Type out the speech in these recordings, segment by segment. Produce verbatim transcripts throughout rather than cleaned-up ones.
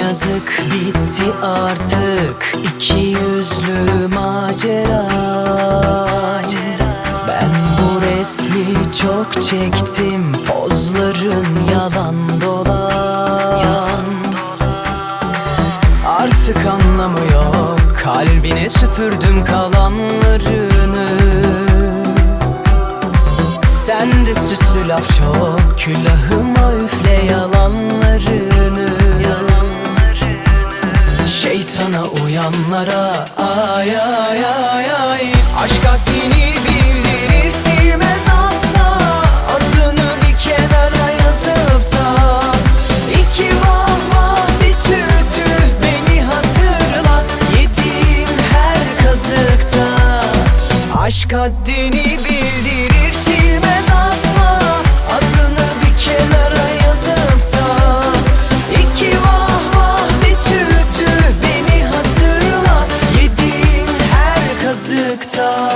yazık bitti artık iki yüzlü macera. Ben bu resmi çok çektim, pozların yalan dolan. Artık anlamı yok, kalbine süpürdüm kalanlarını. Sende süslü laf çok, külahıma üfle yalanlarını. Şeytana uyanlara ay ay ay ay. Aşk haddini bildirir, silmez asla. Adını bir kenara yazıp da iki vah vah bir tüh tüh beni hatırlat yediğin her kazıkta. Aşk haddini bildirir, silmez asla. Adını bir kenara yazıp da iki vah vah bir tüh tüh beni hatırlat yediğin her kazıkta.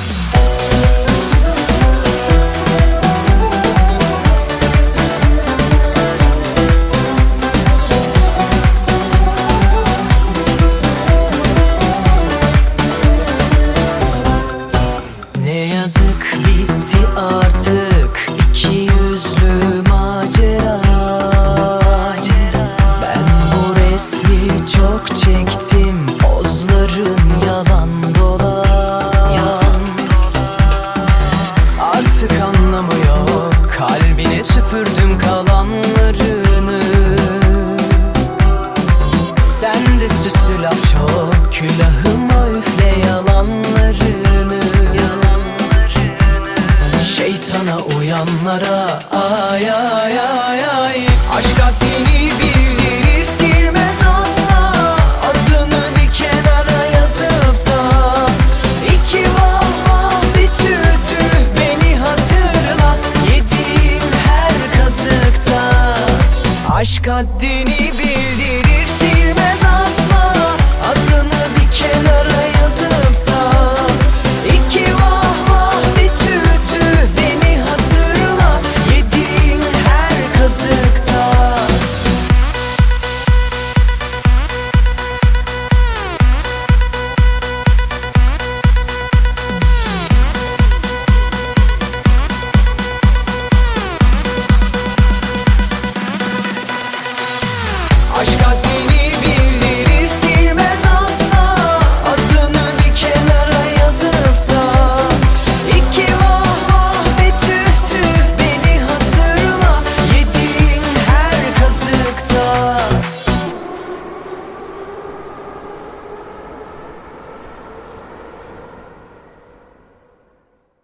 Ne yazık bitti artık iki yüzlü macera. Ben bu resmi çok çektim, pozların yalan dolan. Artık anlamı yok, kalbine süpürdüm kalanlarını. Sende süslü laf çok, külahıma üfle yalanlarını. Şeytana uyanlara ay ay ay ay. Aşk haddini bildirir, silmez asla. Adını bir kenara yazıp da iki vah vah bir tüh tüh beni hatırlat yediğin her kazıkta. Aşk haddini